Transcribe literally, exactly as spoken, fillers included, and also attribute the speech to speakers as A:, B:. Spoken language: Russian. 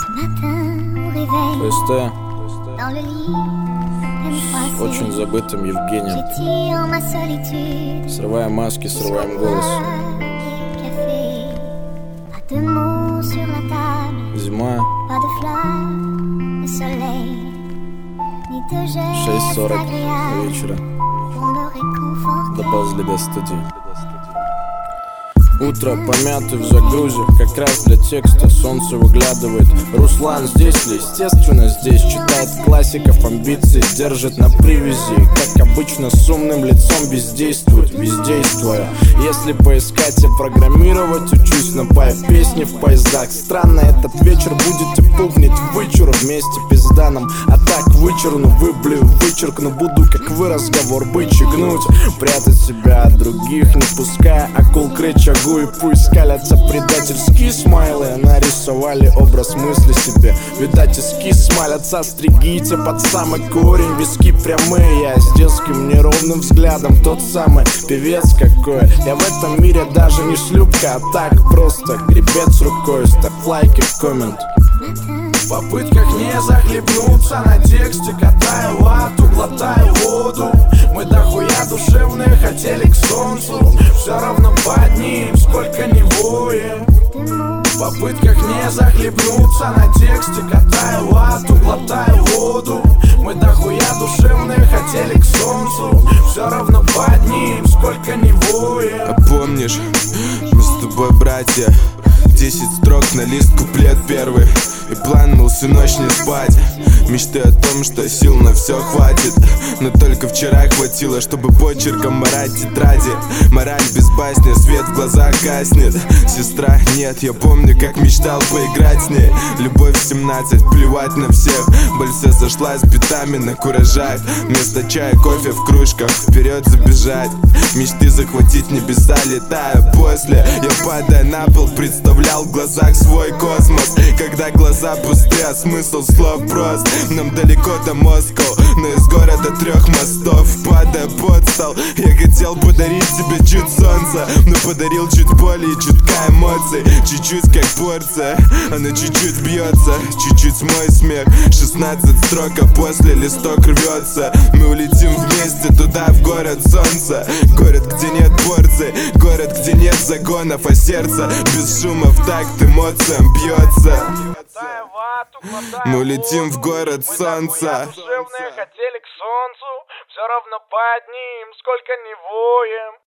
A: ФСТ с очень забытым Евгением. Срываем маски, срываем голос. Зима. шесть сорок вечера. Доползли до студии. Утро помятый в загрузе, как раз для текста. Солнце выглядывает. Руслан здесь ли? Естественно здесь. Читает классиков, амбиции держит на привязи. Как обычно с умным лицом бездействует, бездействуя. Если поискать и программировать, учусь на пай песни в поездах. Странно, этот вечер будете помнить вычур вместе пизданом. А так вычерну, выблю, вычеркну. Буду как вы разговор бычий гнуть. Прятать себя от других, не пуская акул к рычагу. И пусть скалятся предательские смайлы. Нарисовали образ мысли себе. Видать, эскиз смалятся, стригите под самый корень. Виски прямые, я с детским неровным взглядом. Тот самый певец какой. Я в этом мире даже не шлюпка, а так просто гребец рукой. Ставь лайк и коммент. В попытках не захлебнуться на тексте, катаю вату, глотаю воду. Мы дохуя душевные хотели к солнцу, все равно под ним, сколько не воем. В попытках не захлебнуться на тексте, катаю вату, глотаю воду. Мы дохуя душевные хотели к солнцу, все равно под ним, сколько не воем.
B: А помнишь, мы с тобой братья, десять строк на лист, куплет первый. И план был всю ночь не спать. Мечты о том, что сил на все хватит. Но только вчера хватило, чтобы почерком марать тетради. Мораль без басни, свет в глазах гаснет. Сестра, нет, я помню, как мечтал поиграть с ней. Любовь в семнадцать, плевать на всех. Боль вся сошла с битами на куражах. Вместо чая кофе в кружках, вперед забежать. Мечты захватить небеса, летая после. Я падая на пол, представлял в глазах свой космос. Когда глаза пусты, а смысл слов прост. Нам далеко до Москвы, но из города трех мостов. Падая под стол, я хотел подарить тебе чуть солнца, но подарил чуть боли и чутка эмоций. Чуть-чуть как порция, она чуть-чуть бьется. Чуть-чуть мой смех, шестнадцать строк, а после листок рвется. Мы улетим вместе туда, в город солнца. Город, где нет порций, город, где нет загонов, а сердце без шума в такт эмоциям бьется. Мы летим в город солнца.
C: Душевные хотели к солнцу, все равно под ним, сколько не воем.